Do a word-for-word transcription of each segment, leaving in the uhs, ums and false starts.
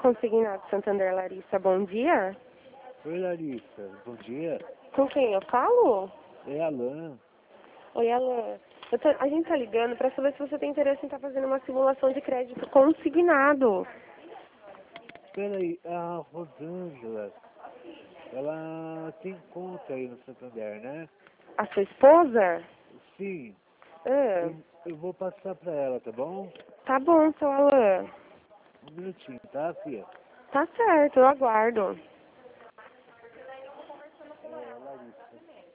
Consignado Santander, Larissa, bom dia. Oi, Larissa, bom dia. Com quem eu falo? É Alan. Oi, Alan. Eu tô, a gente tá ligando para saber se você tem interesse em estar fazendo uma simulação de crédito consignado. Peraí, a Rosângela, ela tem conta aí no Santander, né? A sua esposa? Sim, Ah, eu, eu vou passar pra ela, tá bom? tá bom, seu Alan. Um minutinho, tá, filha? Tá certo, eu aguardo. É, Larissa.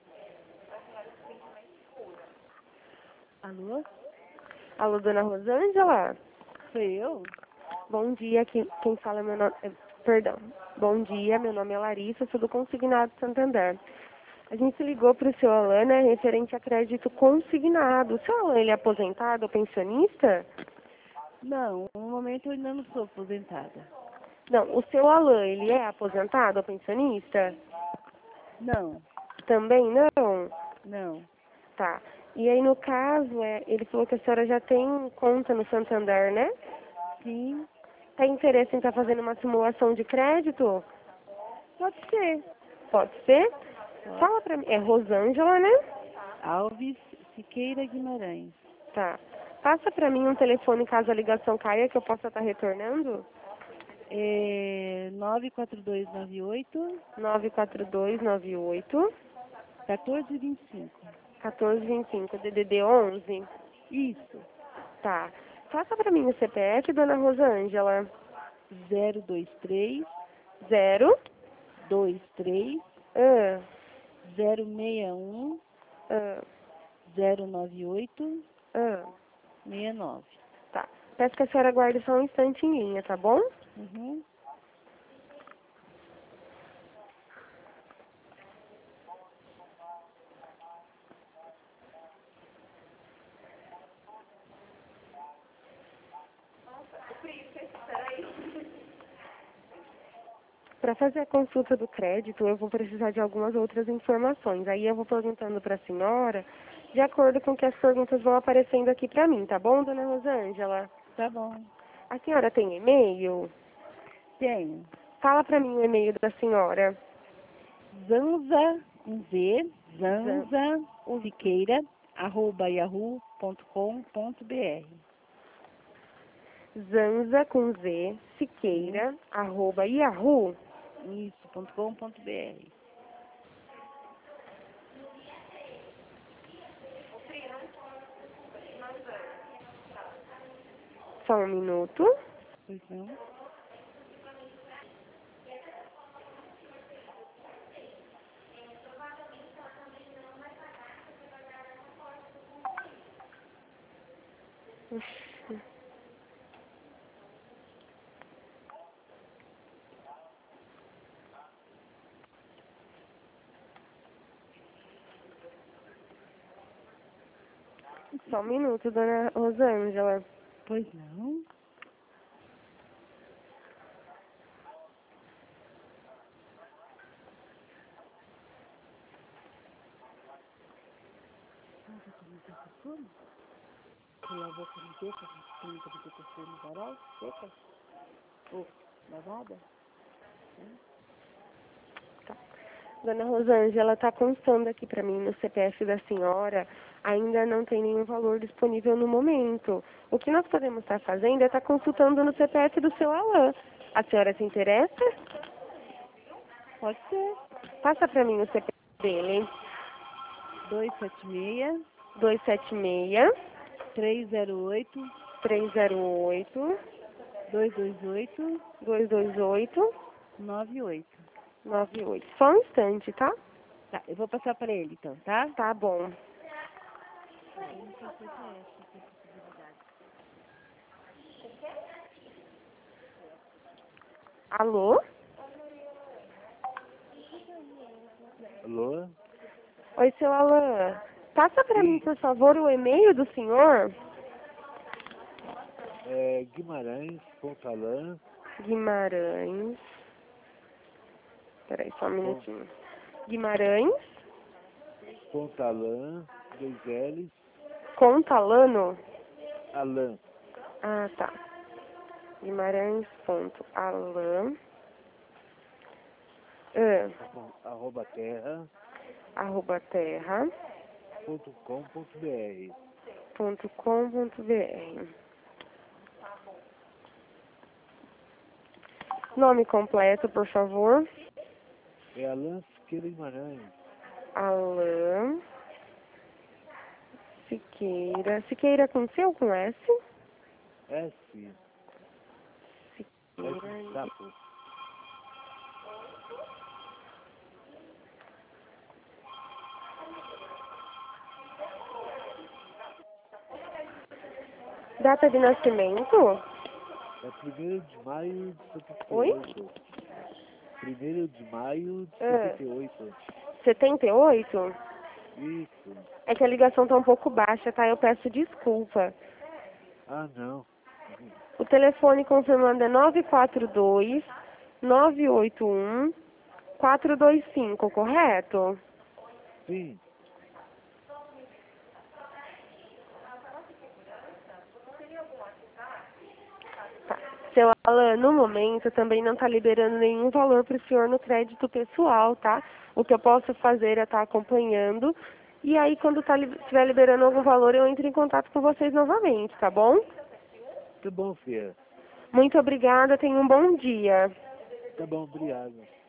Alô? Alô, dona Rosângela? Sou eu? Bom dia, quem, quem fala é meu nome... é, Perdão. Bom dia, meu nome é Larissa, sou do Consignado Santander. A gente ligou para o seu Alan, né, referente a crédito consignado. O seu Alan, ele é aposentado ou pensionista? Não, no momento eu ainda não sou aposentada. Não, o seu Alan, ele é aposentado ou pensionista? Não, Também não? não. Tá. E aí, no caso, é, ele falou que a senhora já tem conta no Santander, né? Sim, Tem interesse em estar fazendo uma simulação de crédito? pode ser. Pode ser? Pode. Fala pra mim. É Rosângela, né? Alves Siqueira Guimarães. Tá. Passa pra mim um telefone caso a ligação caia que eu possa estar retornando. É nove quatro dois nove oito, nove quatro dois nove oito, um quatro dois cinco. um quatro dois cinco, D D D onze. Isso. Tá. Passa pra mim o C P F, dona Rosângela. zero dois três, Zero. dois três, Ah, zero seis um, ah, zero nove oito, ah. seis nove. Tá. Peço que a senhora aguarde só um instante em linha, tá bom? Uhum. Para fazer a consulta do crédito, eu vou precisar de algumas outras informações. Aí eu vou perguntando para a senhora, de acordo com que as perguntas vão aparecendo aqui para mim, tá bom, dona Rosângela? Tá bom. A senhora tem e-mail? Tenho. Fala para mim o e-mail da senhora. Zanza, um Z, Zan- Zanza Siqueira, arroba yahoo ponto com ponto br. Zanza com Z, Siqueira, arroba Yahoo. Isso, ponto com ponto br. Só um minuto. Pois não? Só um minuto, dona Rosângela. Pois não? Pela boca não seca, clínica do P T C no varal, seca? Ou lavada? Dona Rosângela, está constando aqui para mim no C P F da senhora, ainda não tem nenhum valor disponível no momento. O que nós podemos estar fazendo é estar consultando no C P F do seu Alan. A senhora se interessa? Pode ser. Passa para mim o C P F dele. dois sete seis, dois sete seis, três zero oito, três zero oito, dois dois oito, dois dois oito, nove oito. nove oito. Só um instante, tá? Tá, eu vou passar para ele então, tá? Tá bom. Alô? Alô? Oi, seu Alan. Passa para mim, Sim, por favor, o e-mail do senhor. é Guimarães, Pontalan, Guimarães. Peraí, só um Pon- minutinho. Guimarães. Pontalan, dois L's, Contalano. Alan, Ah, tá. Guimarães.alan, ah, arroba terra arroba terra ponto com ponto br. ponto com ponto br. Nome completo, por favor. É Alan Siqueira Guimarães. Alan Siqueira. Siqueira com C ou com S? S. S Siqueira. de sapo. Data de nascimento? É primeiro de maio de setenta e Oi? oito. Primeiro de maio de Ah. setenta e oito. setenta e oito? Isso. É que a ligação tá um pouco baixa, tá? Eu peço desculpa. Ah, não. O telefone confirmando é nove quatro dois, nove oito um, quatro dois cinco, correto? Sim. Tá. Seu Alan, no momento, também não está liberando nenhum valor para o senhor no crédito pessoal, tá? O que eu posso fazer é estar acompanhando. E aí, quando tá, li- estiver liberando algum valor, eu entro em contato com vocês novamente, tá bom? Tá bom, filha. Muito obrigada, tenha um bom dia. Tá bom, obrigado.